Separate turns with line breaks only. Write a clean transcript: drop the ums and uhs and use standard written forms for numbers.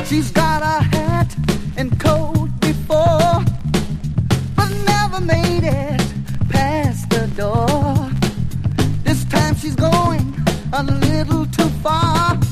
She's got a hat and coat before, but never made it past the door. This time she's going a little too far.